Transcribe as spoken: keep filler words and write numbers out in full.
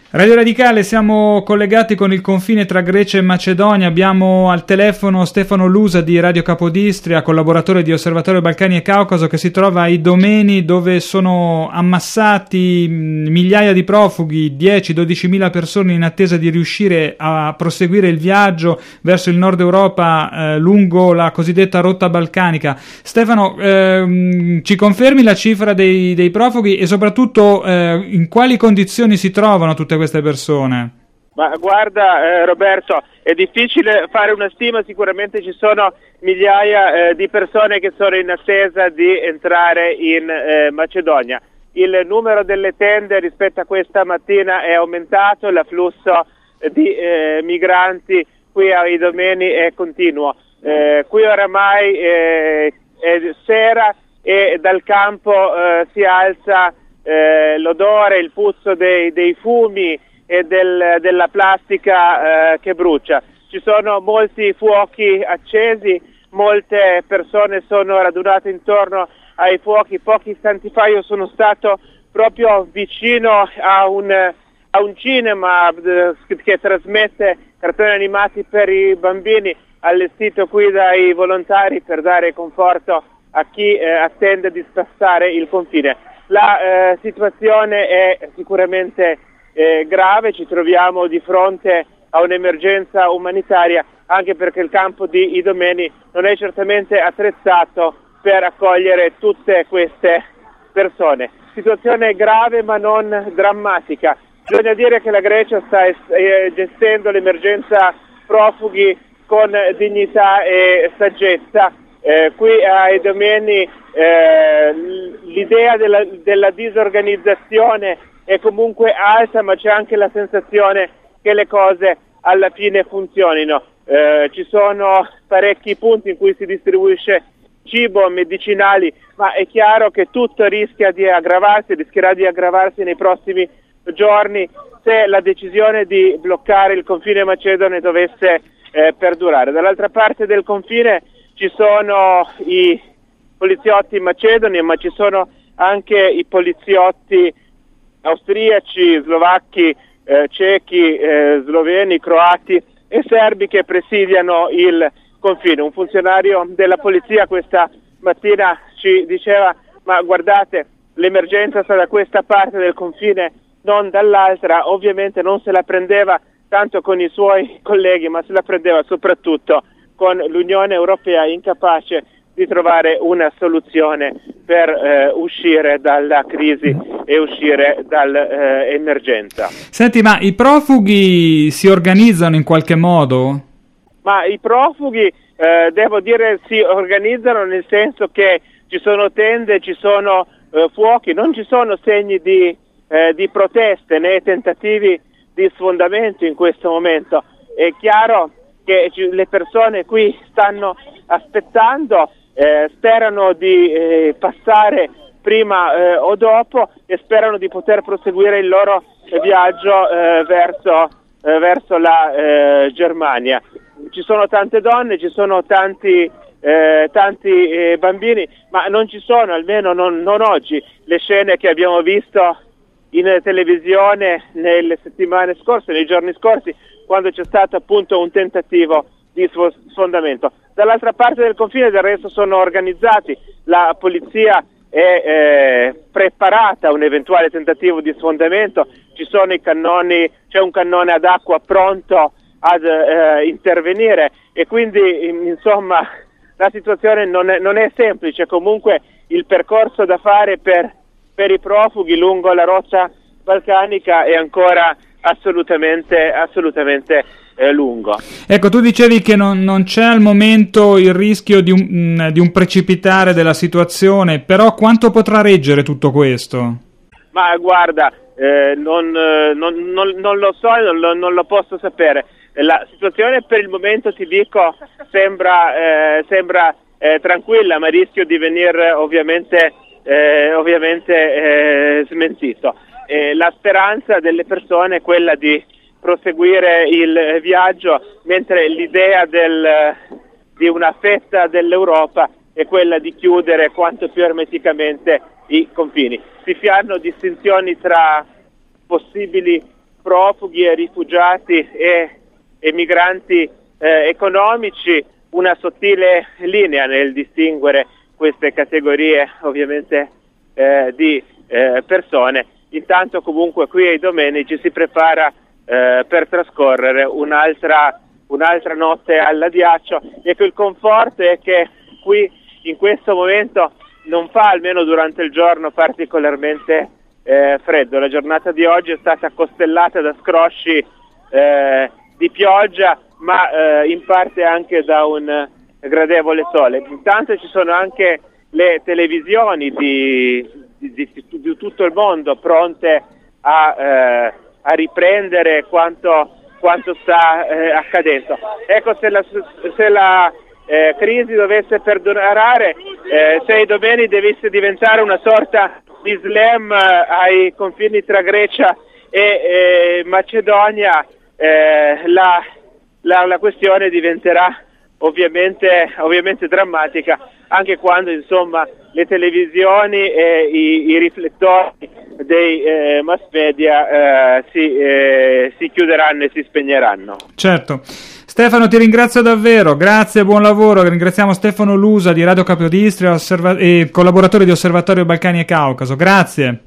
Radio Radicale, siamo collegati con il confine tra Grecia e Macedonia, abbiamo al telefono Stefano Lusa di Radio Capodistria, collaboratore di Osservatorio Balcani e Caucaso, che si trova a Idomeni, dove sono ammassati migliaia di profughi, dieci dodici mila persone in attesa di riuscire a proseguire il viaggio verso il nord Europa eh, lungo la cosiddetta rotta balcanica. Stefano, ehm, ci confermi la cifra dei, dei profughi e soprattutto eh, in quali condizioni si trovano tutte queste persone? Ma guarda eh, Roberto, è difficile fare una stima, sicuramente ci sono migliaia eh, di persone che sono in attesa di entrare in eh, Macedonia. Il numero delle tende rispetto a questa mattina è aumentato, l'afflusso di eh, migranti qui a Idomeni è continuo. Eh, qui oramai eh, è sera e dal campo eh, si alza Eh, l'odore, il puzzo dei, dei fumi e del, della plastica eh, che brucia. Ci sono molti fuochi accesi, molte persone sono radunate intorno ai fuochi. Pochi istanti fa io sono stato proprio vicino a un, a un cinema eh, che trasmette cartoni animati per i bambini, allestito qui dai volontari per dare conforto a chi eh, attende di passare il confine. La eh, situazione è sicuramente eh, grave, ci troviamo di fronte a un'emergenza umanitaria, anche perché il campo di Idomeni non è certamente attrezzato per accogliere tutte queste persone. Situazione grave ma non drammatica. Bisogna dire che la Grecia sta eh, gestendo l'emergenza profughi con dignità e saggezza. Eh, qui a Idomeni eh, l'idea della, della disorganizzazione è comunque alta, ma c'è anche la sensazione che le cose alla fine funzionino. Eh, ci sono parecchi punti in cui si distribuisce cibo, medicinali, ma è chiaro che tutto rischia di aggravarsi, rischierà di aggravarsi nei prossimi giorni se la decisione di bloccare il confine macedone dovesse eh, perdurare. Dall'altra parte del confine ci sono i poliziotti macedoni, ma ci sono anche i poliziotti austriaci, slovacchi, eh, cechi, eh, sloveni, croati e serbi che presidiano il confine. Un funzionario della polizia questa mattina ci diceva: ma guardate, l'emergenza sta da questa parte del confine, non dall'altra. Ovviamente non se la prendeva tanto con i suoi colleghi, ma se la prendeva soprattutto con l'Unione Europea incapace di trovare una soluzione per eh, uscire dalla crisi e uscire dall'emergenza. Eh, Senti, ma i profughi si organizzano in qualche modo? Ma i profughi, eh, devo dire, si organizzano nel senso che ci sono tende, ci sono eh, fuochi, non ci sono segni di, eh, di proteste né tentativi di sfondamento in questo momento. È chiaro che le persone qui stanno aspettando, eh, sperano di eh, passare prima eh, o dopo e sperano di poter proseguire il loro viaggio eh, verso, eh, verso la eh, Germania. Ci sono tante donne, ci sono tanti, eh, tanti eh, bambini, ma non ci sono, almeno non, non oggi, le scene che abbiamo visto in televisione nelle settimane scorse, nei giorni scorsi, quando c'è stato appunto un tentativo di sfondamento. Dall'altra parte del confine del resto sono organizzati, la polizia è eh, preparata a un eventuale tentativo di sfondamento, ci sono i cannoni, c'è un cannone ad acqua pronto ad eh, intervenire e quindi insomma la situazione non è, non è semplice. Comunque il percorso da fare per, per i profughi lungo la rotta balcanica è ancora assolutamente assolutamente eh, lungo. Ecco, tu dicevi che non, non c'è al momento il rischio di un, di un precipitare della situazione, però quanto potrà reggere tutto questo? Ma guarda, eh, non, non, non, non lo so, non lo, non lo posso sapere. La situazione per il momento, ti dico, sembra, eh, sembra eh, tranquilla, ma rischio di venire ovviamente, eh, ovviamente eh, smentito. Eh, la speranza delle persone è quella di proseguire il viaggio, mentre l'idea del, di una fetta dell'Europa è quella di chiudere quanto più ermeticamente i confini. Si fanno distinzioni tra possibili profughi e rifugiati e, e migranti eh, economici, una sottile linea nel distinguere queste categorie ovviamente eh, di eh, persone. Intanto comunque qui ai Domeni ci si prepara eh, per trascorrere un'altra, un'altra notte all'Adiaccio. Ecco, il conforto è che qui in questo momento non fa, almeno durante il giorno, particolarmente eh, freddo. La giornata di oggi è stata costellata da scrosci eh, di pioggia, ma eh, in parte anche da un gradevole sole. Intanto ci sono anche le televisioni di, di, di, di tutto il mondo pronte a, eh, a riprendere quanto, quanto sta eh, accadendo. Ecco, se la, se la eh, crisi dovesse perdurare, eh, se i Domeni dovesse diventare una sorta di slam eh, ai confini tra Grecia e eh, Macedonia, eh, la, la, la questione diventerà ovviamente, ovviamente drammatica, anche quando insomma le televisioni e i, i riflettori dei eh, mass media eh, si, eh, si chiuderanno e si spegneranno. Certo. Stefano, ti ringrazio davvero, grazie, buon lavoro. Ringraziamo Stefano Lusa di Radio Capodistria osserva- e collaboratore di Osservatorio Balcani e Caucaso. Grazie.